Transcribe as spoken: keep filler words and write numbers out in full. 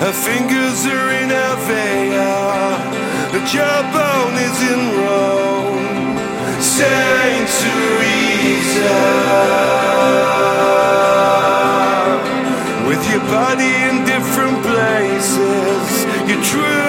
Her fingers are in Avea, the jawbone is in Rome. Saint Teresa, with your body in different places, your true